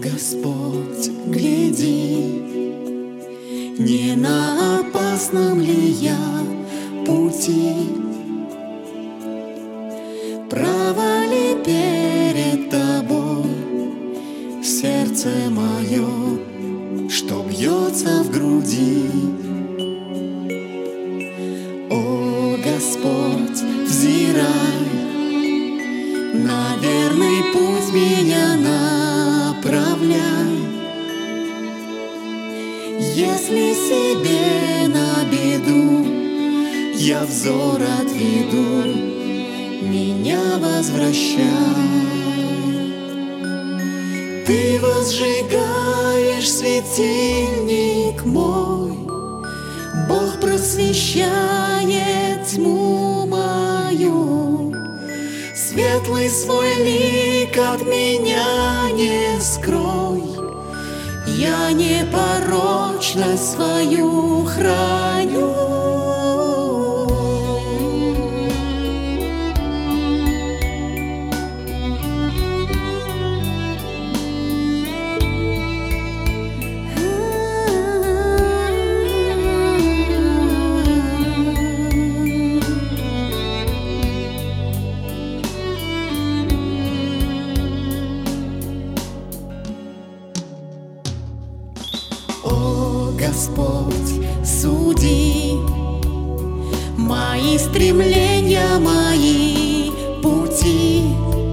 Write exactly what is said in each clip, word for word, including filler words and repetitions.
Господь, гляди, не на опасном ли я пути, право ли перед тобой сердце мое, что бьется в груди. О, Господь, взирай, на верный путь меня направляй. Если себе на беду я взор отведу, меня возвращай. Ты возжигаешь светильник мой, Бог просвещает тьму мою. Светлый свой лик от меня не скрой, я непорочность свою храню. Господь, суди мои стремления, мои пути.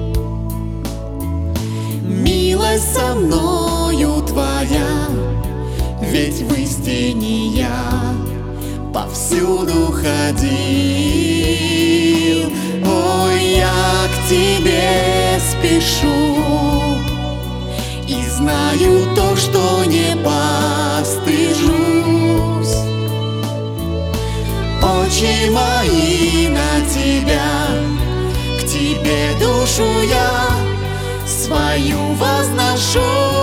Милость со мною Твоя, ведь в истине я повсюду ходил. Ой, я к Тебе спешу и знаю то, что не постыжусь. Очи мои на Тебя, к Тебе душу я свою возношу.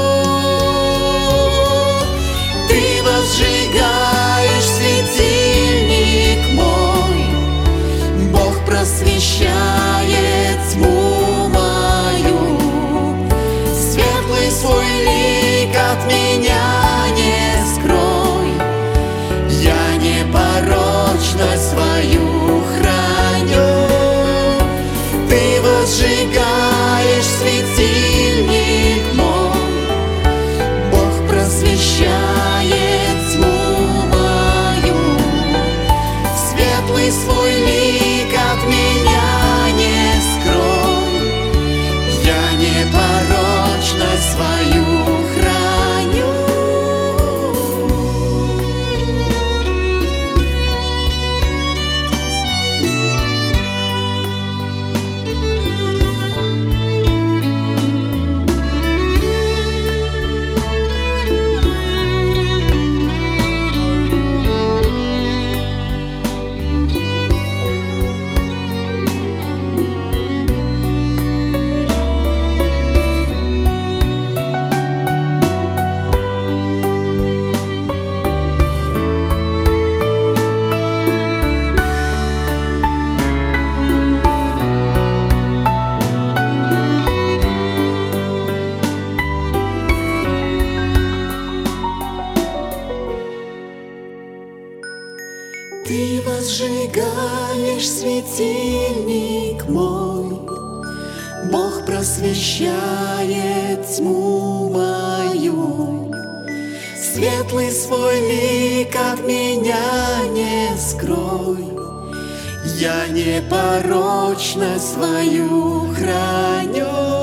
Ты возжигаешь светильник мой, Бог просвещает тьму мою. Светлый свой лик от меня не скрой, я непорочность свою храню. Ты возжигаешь светильник мой, Бог просвещает тьму мою. Светлый свой лик от меня не скрой, я непорочность свою храню. Ты возжигаешь светильник мой, Бог просвещает тьму мою. Светлый свой лик от меня не скрой, я непорочность свою храню.